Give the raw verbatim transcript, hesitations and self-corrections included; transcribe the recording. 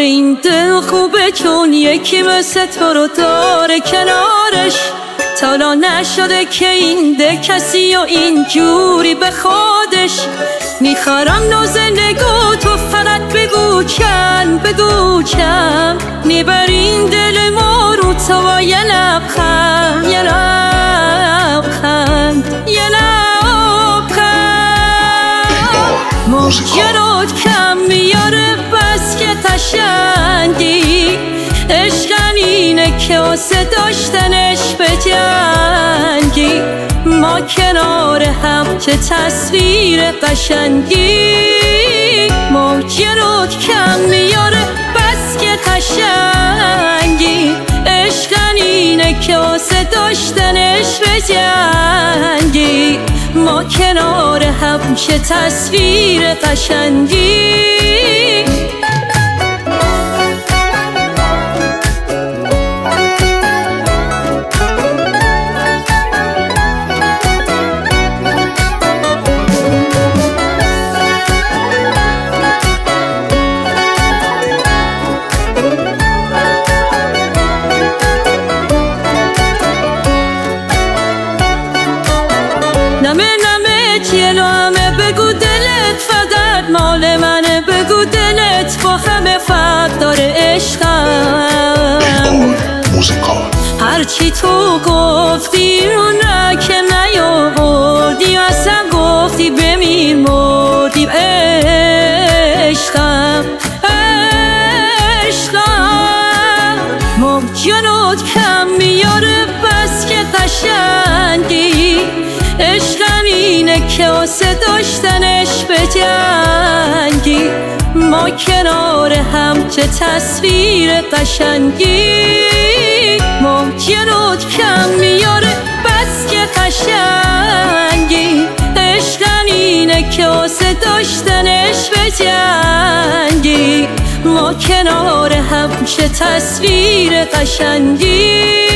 این دل خوبه چون یکی مثل تو رو داره کنارش. تالا نشده که این ده کسی و این جوری به خودش. میخوارم ناز نگاه تو فقط بگو چند بگو چند. میبرین دل ما رو تو با یه لبخند یه لبخند یه لبخند. موجرات کم میاره بس که قشنگی. عشقم اینه که واسه داشتنش به جنگی. ما کنار هم چه تصویر قشنگی. موجرات کم میاره بس که قشنگی. عشقم اینه که واسه داشتنش به جنگی. ما کنار هم چه تصویر قشنگی. نمه نمه جلو همه بگو دلت فقط مال منه. بگو دلت با همه فرق داره عشقم. هرچی تو گفتی رو نه که نیاوردی. اصلا گفتی بمیر مردیم عشقم عشقم. موجنات کم میاره بس که قشنگی. عشقم اینه که واسه داشتنش به جنگی. ما کنار هم چه تصویر قشنگی. موجنات کم میاره بس که قشنگی. عشقم اینه که واسه داشتنش به جنگی. ما کنار هم چه تصویر قشنگی.